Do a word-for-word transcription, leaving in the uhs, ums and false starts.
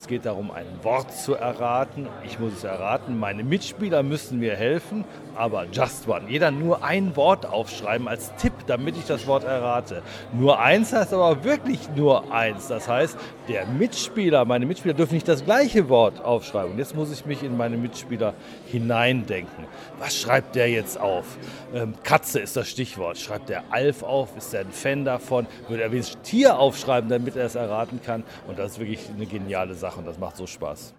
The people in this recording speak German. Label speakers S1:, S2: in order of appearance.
S1: Es geht darum, ein Wort zu erraten. Ich muss es erraten. Meine Mitspieler müssen mir helfen, aber just one. Jeder nur ein Wort aufschreiben als Tipp, damit ich das Wort errate. Nur eins heißt aber wirklich nur eins. Das heißt, der Mitspieler, meine Mitspieler dürfen nicht das gleiche Wort aufschreiben. Und jetzt muss ich mich in meine Mitspieler hineindenken. Was schreibt der jetzt auf? Ähm, Katze ist das Stichwort. Schreibt der Alf auf? Ist der ein Fan davon? Würde er wenigstens Tier aufschreiben, damit er es erraten kann? Und das ist wirklich eine geniale Sache und das macht so Spaß.